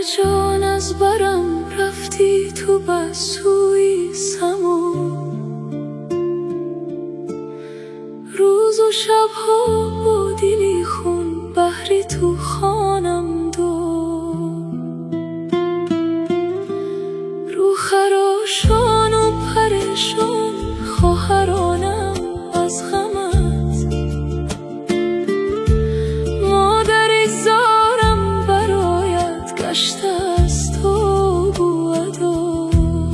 جان از برم رفتی تو بسوی سما، روز و شبها با دلی خون بحری تو خانم دو، رو خراشان و پریشان خواهرانم از غمت، مادری زارم برایت گشته است و بودا،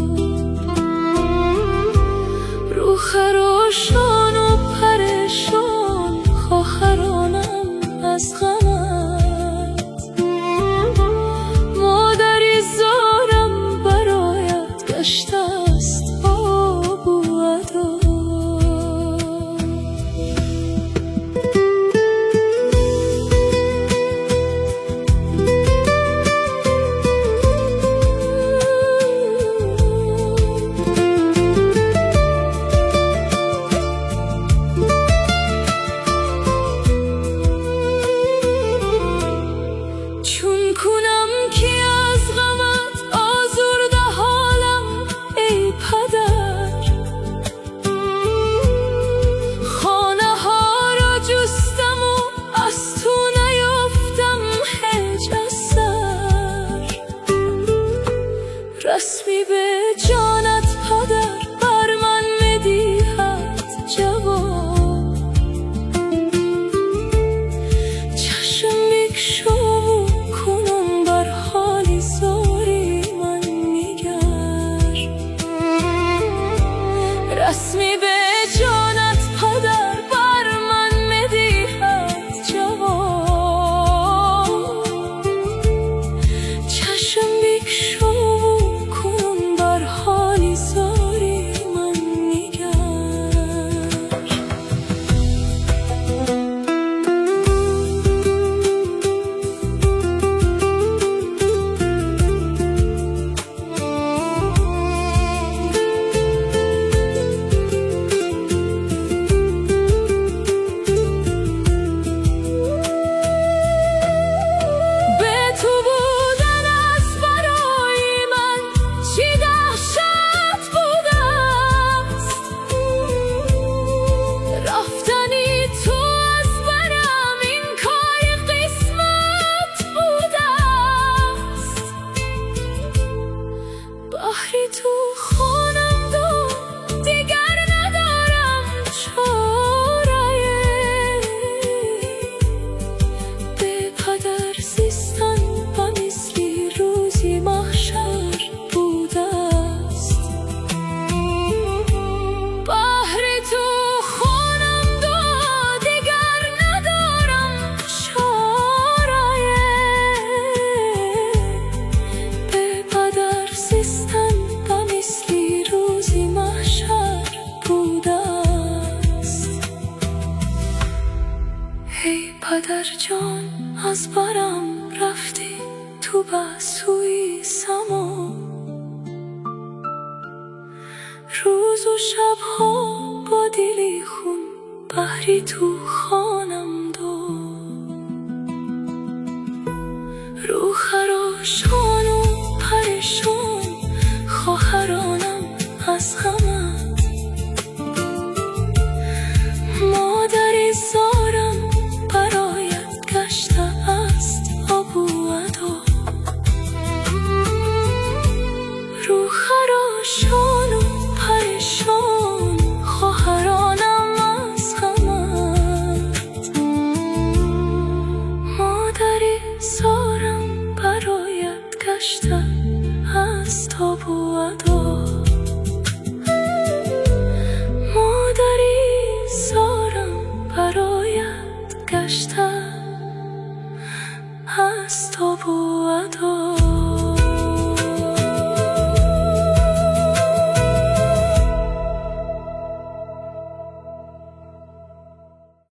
رو خراشان و پریشان خواهرانم از غمت، مادری زارم برایت گشته است و بودا. چون کنم که از غمت آزرده حالم ای پدر، خانه ها را جستم و از تو نیافتم هیچ اثر، رسمی به جانت پدر بر من میدهد جواب، چشم بگشا کنم بر حالی زاری من نگر، رسمی به جانت پدر بر من میدهد جواب، چشم بگشا کنم بر حالی زاری من نگر. بحری تو خانم دو دیگر ندارم چاره، به پدر زیستن و مثلی روزی محشر بوده است، بحری تو خانم دو دیگر ندارم چاره، به پدر زیستن ای پدر جان از برم رفتی تو بسوی سما، روز و شبها با دلی خون بحری تو خانم دو، رو خراشان و پریشان خواهرانم از غمت، مادری زارم برایت گشته است آبودا، رو خراشان و پریشان خواهرانم از غمت، مادری زارم برایت گشته است آبودا، برایت گشته است آب و عدا.